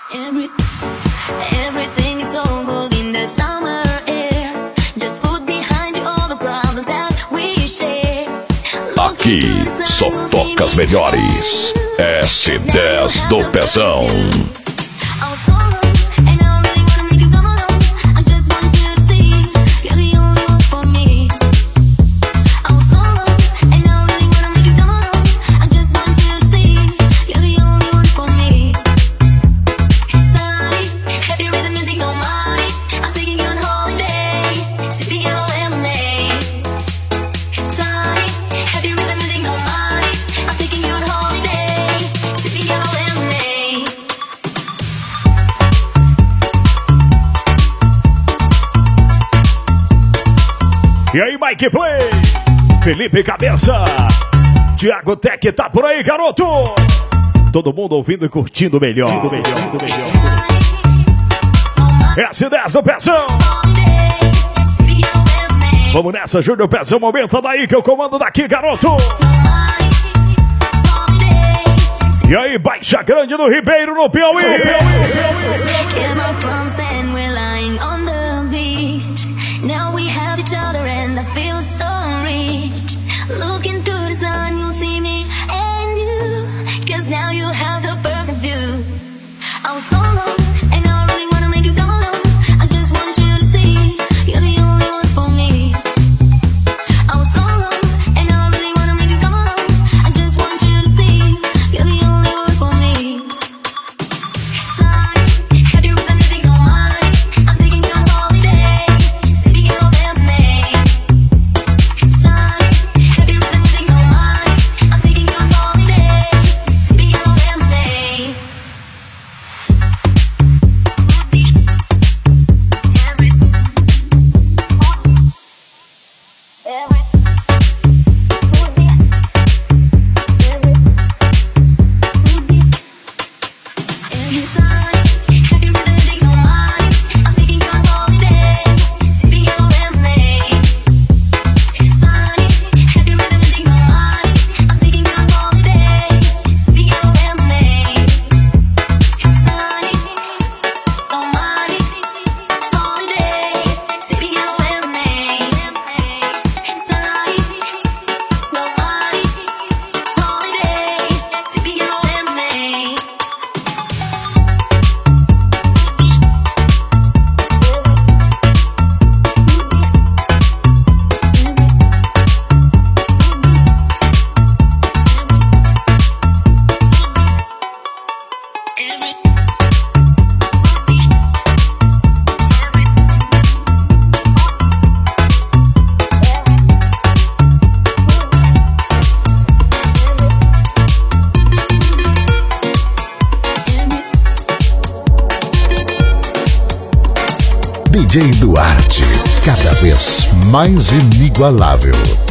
Everything is so good in the summer air. Just put behind you all the problems that we share. Aqui só toca as melhores. S10 do Pezão. E aí, Mike Play, Felipe Cabeça, Thiago Tech, tá por aí, garoto? Todo mundo ouvindo e curtindo o melhor. S10 do Pezão. Vamos nessa, Júnior Pezão, aumenta daí que eu comando daqui, garoto. E aí, Baixa Grande do Ribeiro, no Piauí. Now we have each other and I feel so rich. Look into the sun, you'll see me and you. Cause now you have the perfect view. I was so wrong and I really wanna make you come along. I just want you to see you're the only one for me. I was so wrong and I really wanna make you come along. I just want you to see you're the only one for me. Sorry, happy with the music on. I'm taking you on holiday. DJ Duarte, cada vez mais inigualável.